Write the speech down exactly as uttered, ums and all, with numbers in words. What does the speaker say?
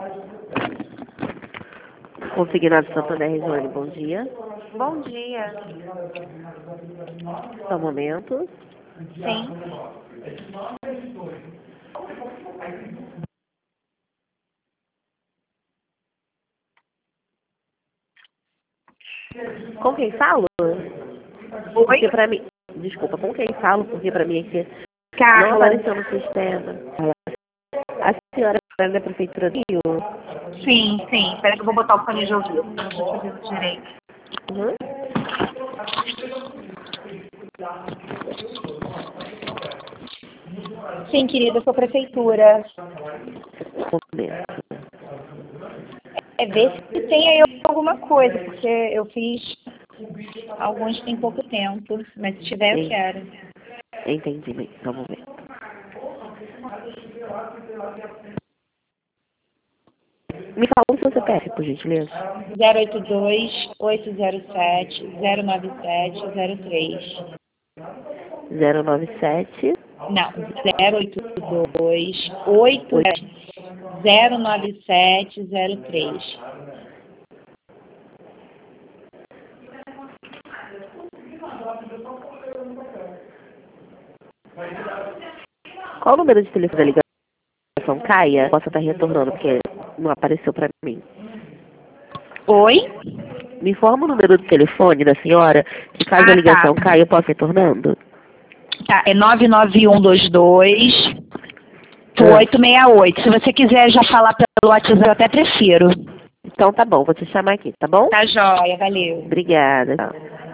Consignado Santander, Regiane, bom dia. Bom dia. Só um momento. Sim. Com quem falo? Oi? Porque pra mim... Desculpa, com quem falo? Porque pra mim aqui não Carla. apareceu no sistema. A senhora é da Prefeitura do Rio? Sim, sim. Espera que eu vou botar o fone de ouvido. Deixa eu fazer isso direito. Uhum. Sim, querida, eu sou prefeitura. Começo. É ver se tem aí alguma coisa, porque eu fiz alguns tem pouco tempo, mas se tiver eu En- quero. Entendi bem, só um momento. Me fala o seu C P F, por gentileza. zero oito dois, oito zero sete, zero nove sete, zero três. zero nove sete Não, zero oito dois, oito zero nove sete, zero três. Qual o número de telefone da ligação? Caia? Posso estar retornando, porque não apareceu pra mim. Oi? Me informa o número do telefone da senhora, que caso a Ah, tá. ligação caia, eu posso ir retornando? Tá, é nove nove um dois dois, oito seis oito. Se você quiser já falar pelo WhatsApp, eu até prefiro. Então tá bom, vou te chamar aqui, tá bom? Tá joia, valeu. Obrigada. Tchau.